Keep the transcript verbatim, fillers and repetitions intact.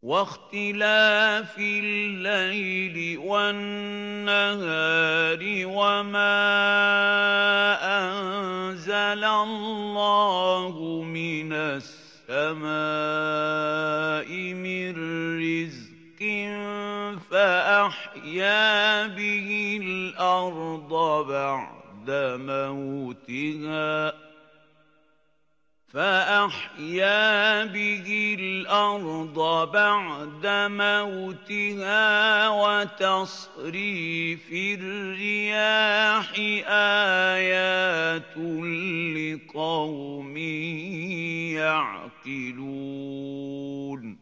واختلاف الليل والنهار وما أنزل الله من السماء من رزق فأحيا به الأرض بعد موتها فأحيا به الأرض بعد موتها وتصريف الرياح آيات لقوم يعقلون